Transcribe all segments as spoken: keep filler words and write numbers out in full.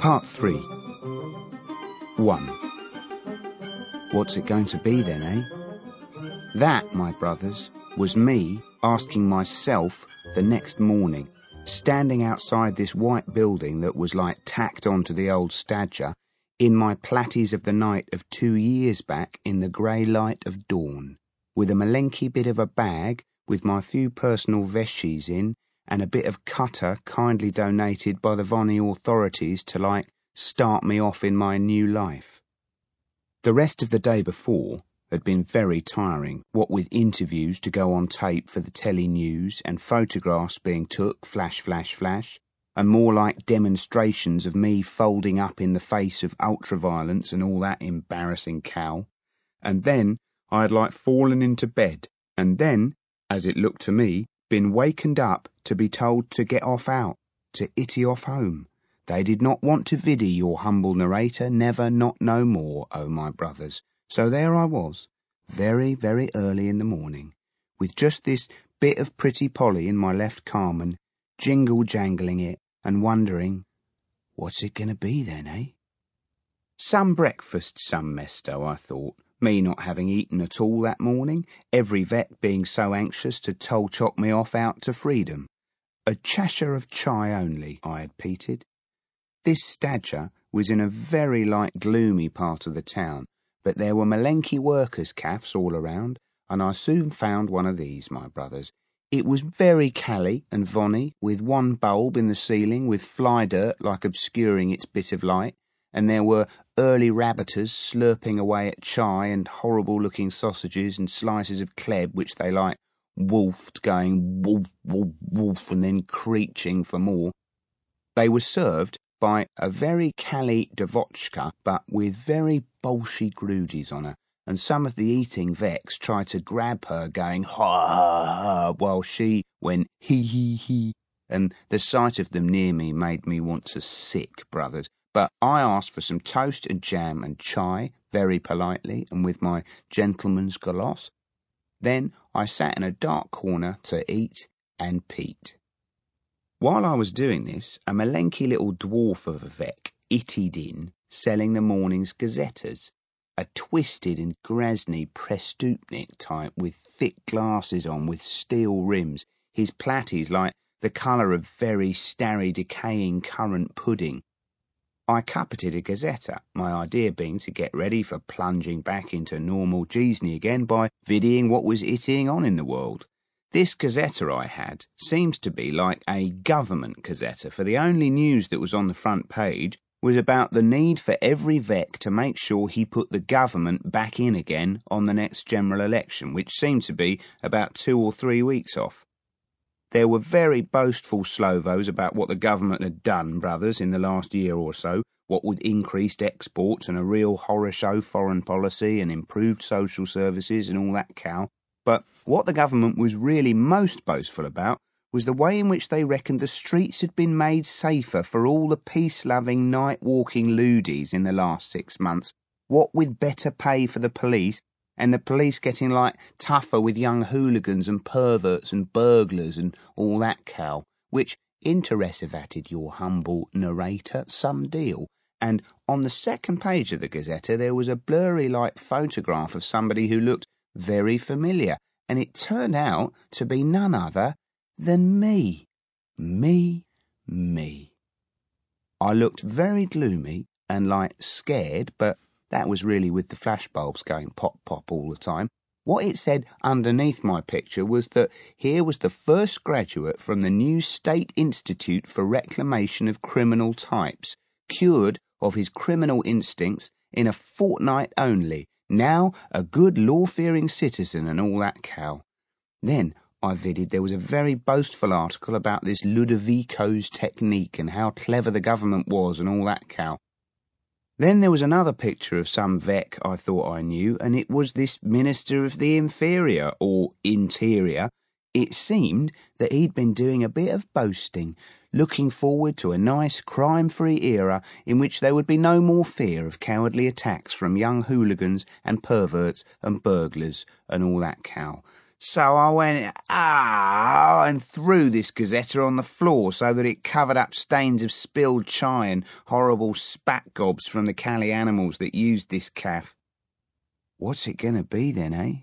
Part three. one. What's it going to be then, eh? That, my brothers, was me asking myself the next morning, standing outside this white building that was like tacked onto the old Stadger, in my platties of the night of two years back in the grey light of dawn, with a malenky bit of a bag with my few personal veshies in, and a bit of cutter kindly donated by the Vonnie authorities to, like, start me off in my new life. The rest of the day before had been very tiring, what with interviews to go on tape for the telly news and photographs being took, flash, flash, flash, and more like demonstrations of me folding up in the face of ultraviolence and all that embarrassing cow. And then I had like fallen into bed, and then, as it looked to me, been wakened up to be told to get off out, to itty off home. They did not want to viddy your humble narrator, never, not no more, oh my brothers. So there I was, very, very early in the morning, with just this bit of pretty Polly in my left Carmen, jingle-jangling it and wondering, what's it going to be then, eh? Some breakfast, some mesto, I thought, me not having eaten at all that morning, every vet being so anxious to toll-chop me off out to freedom. A chasher of chai only, I had peated. This Stadger was in a very like gloomy part of the town, but there were malenky workers' cafes all around, and I soon found one of these, my brothers. It was very cally and vonny, with one bulb in the ceiling with fly dirt like obscuring its bit of light, and there were early rabbiters slurping away at chai and horrible-looking sausages and slices of kleb which they like wolfed, going wolf, wolf, wolf, and then creeching for more. They were served by a very cally devotchka, but with very bolshy grudies on her, and some of the eating vex tried to grab her, going ha ha ha, while she went he he he, and the sight of them near me made me want to sick, brothers. But I asked for some toast and jam and chai, very politely and with my gentleman's galoss. Then I sat in a dark corner to eat and peat. While I was doing this, a malenky little dwarf of a vec ittied in, selling the morning's gazettas, a twisted and grasny prestupnik type with thick glasses on with steel rims, his platties like the colour of very starry decaying currant pudding. I cuppeted a gazetta, my idea being to get ready for plunging back into normal Jeesney again by viddying what was ittying on in the world. This gazetta I had seems to be like a government gazetta, for the only news that was on the front page was about the need for every vec to make sure he put the government back in again on the next general election, which seemed to be about two or three weeks off. There were very boastful slovos about what the government had done, brothers, in the last year or so, what with increased exports and a real horror show foreign policy and improved social services and all that cow. But what the government was really most boastful about was the way in which they reckoned the streets had been made safer for all the peace-loving, night-walking loodies in the last six months, what with better pay for the police, and the police getting like tougher with young hooligans and perverts and burglars and all that cow, which interessevated your humble narrator some deal. And on the second page of the Gazetta there was a blurry like photograph of somebody who looked very familiar, and it turned out to be none other than me. Me, me. I looked very gloomy and like scared, but that was really with the flashbulbs going pop-pop all the time. What it said underneath my picture was that here was the first graduate from the new State Institute for Reclamation of Criminal Types, cured of his criminal instincts in a fortnight only, now a good law-fearing citizen and all that cow. Then I viddied there was a very boastful article about this Ludovico's technique and how clever the government was and all that cow. Then there was another picture of some vec I thought I knew, and it was this Minister of the Inferior, or Interior. It seemed that he'd been doing a bit of boasting, looking forward to a nice crime-free era in which there would be no more fear of cowardly attacks from young hooligans and perverts and burglars and all that cow. So I went, ah, and threw this Gazetta on the floor so that it covered up stains of spilled chai and horrible spat gobs from the Cali animals that used this caff. What's it going to be then, eh?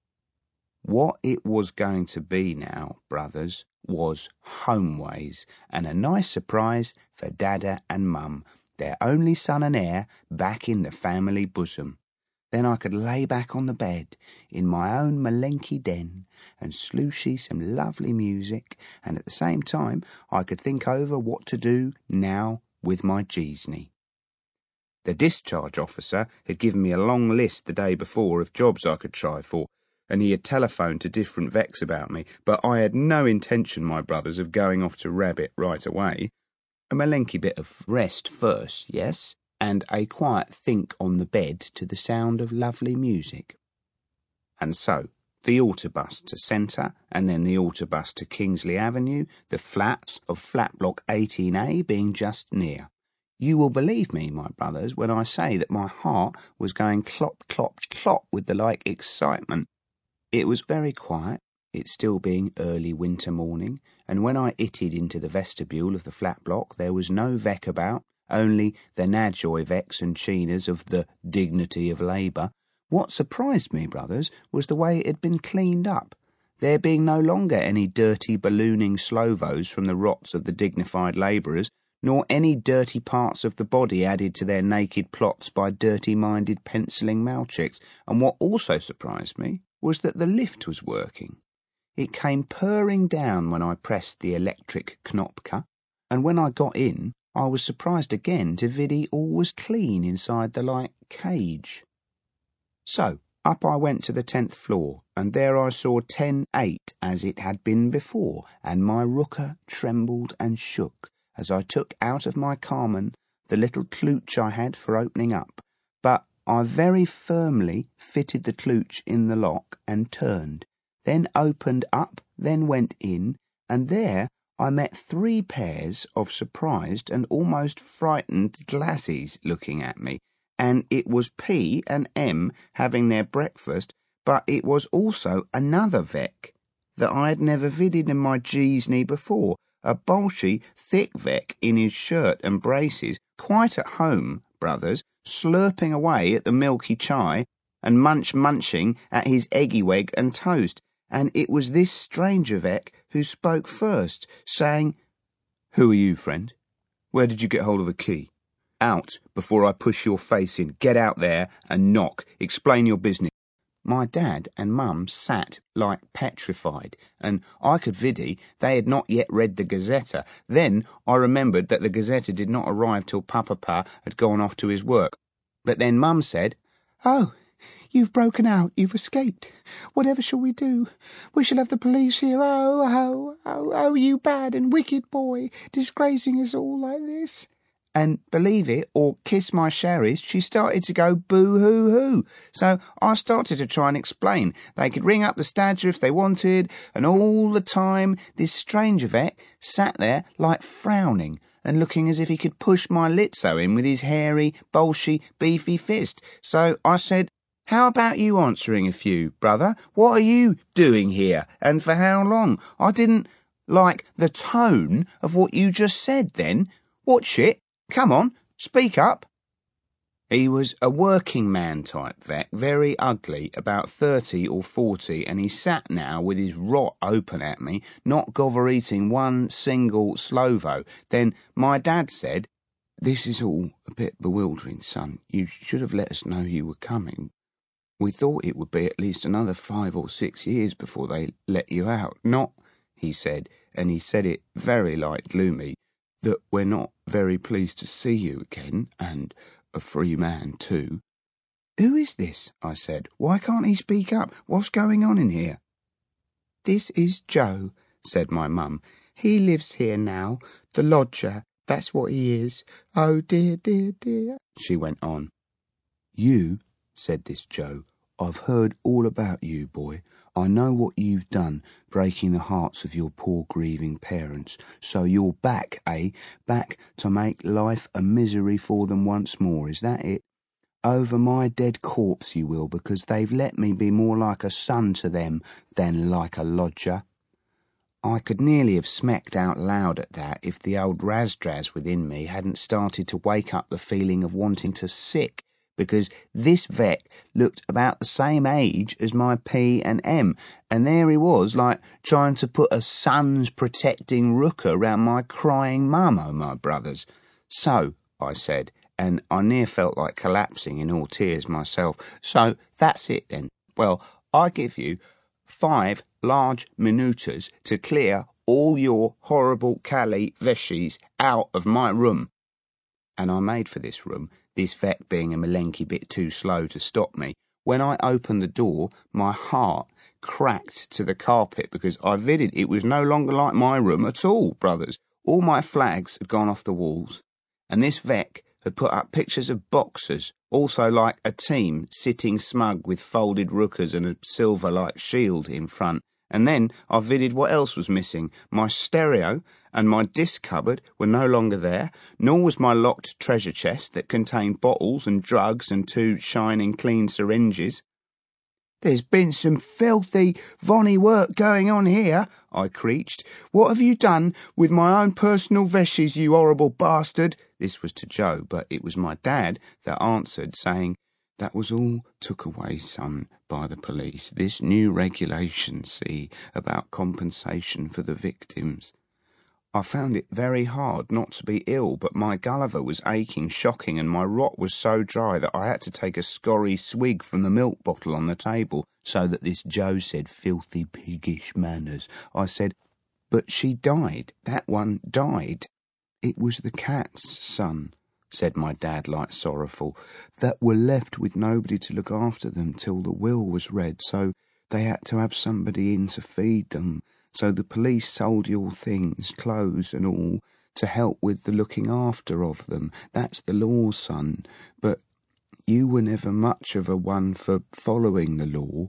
What it was going to be now, brothers, was homeways, and a nice surprise for Dada and Mum, their only son and heir, back in the family bosom. Then I could lay back on the bed in my own Malenki den and slooshy some lovely music, and at the same time I could think over what to do now with my Jeesney. The discharge officer had given me a long list the day before of jobs I could try for, and he had telephoned to different vecs about me, but I had no intention, my brothers, of going off to Rabbit right away. A Malenki bit of rest first, yes, and a quiet think on the bed to the sound of lovely music. And so, the autobus to Centre, and then the autobus to Kingsley Avenue, the flat of flat block eighteen A being just near. You will believe me, my brothers, when I say that my heart was going clop, clop, clop with the like excitement. It was very quiet, it still being early winter morning, and when I itted into the vestibule of the flat block there was no vec about, only the Nadjoy vecs and Chinas of the dignity of labour. What surprised me, brothers, was the way it had been cleaned up, there being no longer any dirty ballooning Slovos from the rots of the dignified labourers, nor any dirty parts of the body added to their naked plots by dirty-minded pencilling malchicks, and what also surprised me was that the lift was working. It came purring down when I pressed the electric knopka, and when I got in, I was surprised again to viddy all was clean inside the like cage. So, up I went to the tenth floor, and there I saw ten eight as it had been before, and my rooker trembled and shook as I took out of my Carmen the little klooch I had for opening up, but I very firmly fitted the klooch in the lock and turned, then opened up, then went in, and there I met three pairs of surprised and almost frightened glassies looking at me, and it was P and M having their breakfast, but it was also another vec that I had never vidded in my Jeesney before, a bolshy, thick vec in his shirt and braces, quite at home, brothers, slurping away at the milky chai and munch-munching at his eggy weg and toast. And it was this stranger vec who spoke first, saying, "Who are you, friend? Where did you get hold of the key? Out, before I push your face in. Get out there and knock. Explain your business." My dad and Mum sat like petrified, and I could viddy they had not yet read the Gazetta. Then I remembered that the Gazetta did not arrive till Papa had gone off to his work. But then Mum said, "Oh, you've broken out, you've escaped. Whatever shall we do? We shall have the police here. Oh, oh, oh, oh, you bad and wicked boy, disgracing us all like this." And believe it or kiss my sherries, she started to go boo-hoo-hoo. So I started to try and explain. They could ring up the Stadger if they wanted, and all the time this stranger vec sat there like frowning and looking as if he could push my litzo in with his hairy, bolshy, beefy fist. So I said, "How about you answering a few, brother? What are you doing here, and for how long?" I didn't like the tone of what you just said then. What shit? Come on, speak up. He was a working man type vec, very ugly, about thirty or forty, and he sat now with his rot open at me, not gover-eating one single Slovo. Then my dad said, "This is all a bit bewildering, son. You should have let us know you were coming. We thought it would be at least another five or six years before they let you out. Not," he said, and he said it very like gloomy, "that we're not very pleased to see you again, and a free man too." "Who is this?" I said. "Why can't he speak up? What's going on in here?" "This is Joe," said my mum. "He lives here now, the lodger, that's what he is. Oh dear, dear, dear," she went on. "You," said this Joe, "I've heard all about you, boy. I know what you've done, breaking the hearts of your poor grieving parents. So you're back, eh? Back to make life a misery for them once more, is that it? over my dead corpse you will, because they've let me be more like a son to them than like a lodger. I could nearly have smacked out loud at that if the old razdraz within me hadn't started to wake up the feeling of wanting to sick, because this vet looked about the same age as my P and M, and there he was, like trying to put a sun's protecting rooker around my crying mum, oh my brothers. So, I said, and I near felt like collapsing in all tears myself, so that's it then. Well, I give you five large minutas to clear all your horrible Cali veshies out of my room. And I made for this room, this vet being a malenky bit too slow to stop me. When I opened the door, my heart cracked to the carpet, because I vidded it was no longer like my room at all, brothers. All my flags had gone off the walls, and this vet had put up pictures of boxers, also like a team sitting smug with folded rookers and a silver-like shield in front. And then I vidded what else was missing. My stereo and my disc cupboard were no longer there, nor was my locked treasure chest that contained bottles and drugs and two shining clean syringes. "There's been some filthy, vonny work going on here," I creached. "What have you done with my own personal veshies, you horrible bastard?" This was to Joe, but it was my dad that answered, saying, "That was all took away, son, by the police. This new regulation, see, about compensation for the victims." I found it very hard not to be ill, but my Gulliver was aching shocking, and my rot was so dry that I had to take a scorry swig from the milk bottle on the table, so that this Joe said, "Filthy piggish manners." I said, "But she died. That one died." "It was the cats, son," said my dad, like sorrowful, "that were left with nobody to look after them till the will was read, so they had to have somebody in to feed them. So the police sold your things, clothes and all, to help with the looking after of them. That's the law, son. But you were never much of a one for following the law."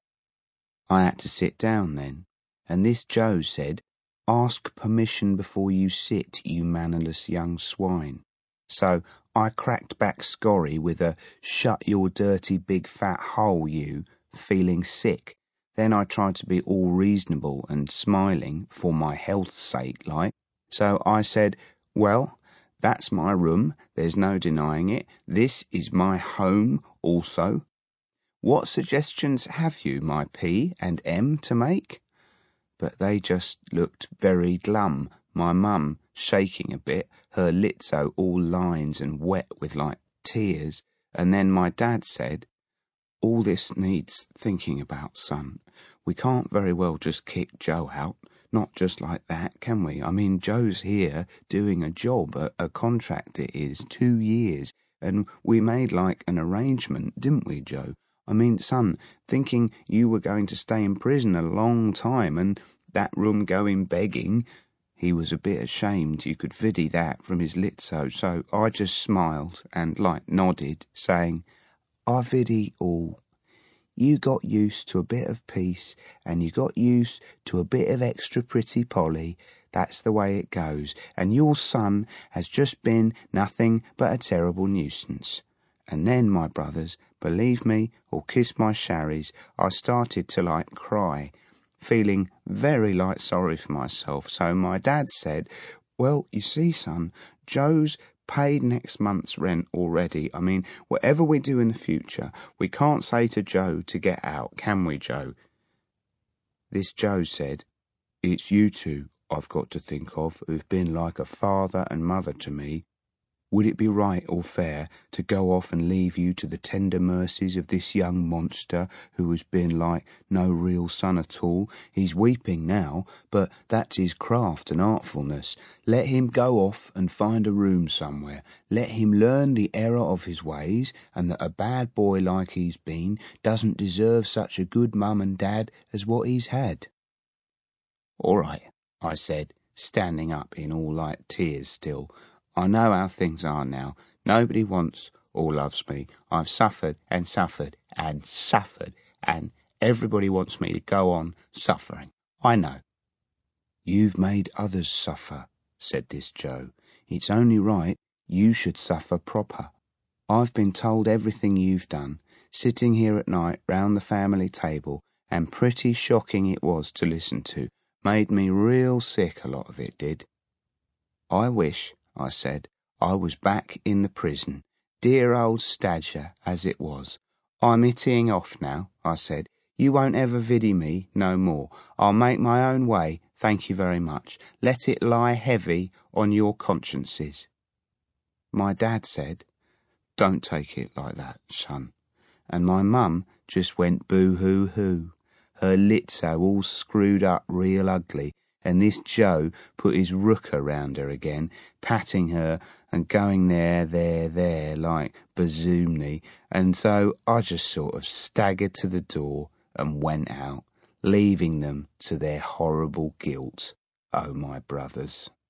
I had to sit down then, and this Joe said, "Ask permission before you sit, you mannerless young swine." So I cracked back scorry with a "Shut your dirty big fat hole, you," feeling sick. Then I tried to be all reasonable and smiling, for my health's sake, like. So I said, "Well, that's my room, there's no denying it. This is my home also. What suggestions have you, my P and M, to make?" But they just looked very glum, my mum shaking a bit, her litso all lines and wet with like tears, and then my dad said, "All this needs thinking about, son. We can't very well just kick Joe out, not just like that, can we? I mean, Joe's here doing a job, a, a contract it is, two years, and we made like an arrangement, didn't we, Joe? I mean, son, thinking you were going to stay in prison a long time, and that room going begging." He was a bit ashamed, you could viddy that from his litso, so I just smiled and like nodded, saying, "I viddy all. You got used to a bit of peace, and you got used to a bit of extra pretty Polly. That's the way it goes, and your son has just been nothing but a terrible nuisance." And then, my brothers, believe me or kiss my sharries, I started to like cry, feeling very like sorry for myself. So my dad said, "Well, you see, son, Joe's paid next month's rent already. I mean, whatever we do in the future, we can't say to Joe to get out, can we, Joe?" This Joe said, "It's you two I've got to think of, who've been like a father and mother to me. Would it be right or fair to go off and leave you to the tender mercies of this young monster who has been like no real son at all? He's weeping now, but that's his craft and artfulness. Let him go off and find a room somewhere. Let him learn the error of his ways, and that a bad boy like he's been doesn't deserve such a good mum and dad as what he's had." "All right," I said, standing up in all like tears still. "I know how things are now. Nobody wants or loves me. I've suffered and suffered and suffered, and everybody wants me to go on suffering. I know." "You've made others suffer," said this Joe. "It's only right you should suffer proper. I've been told everything you've done, sitting here at night round the family table, and pretty shocking it was to listen to. Made me real sick, a lot of it did. I wish, I said, I was back in the prison, dear old Stadger as it was. I'm hitting off now, I said. You won't ever viddy me no more. I'll make my own way, thank you very much. Let it lie heavy on your consciences. My dad said, don't take it like that, son. And my mum just went boo-hoo-hoo, her litso all screwed up real ugly, and this Joe put his rooker round her again, patting her and going there, there, there, like bazoomny, and so I just sort of staggered to the door and went out, leaving them to their horrible guilt, oh my brothers.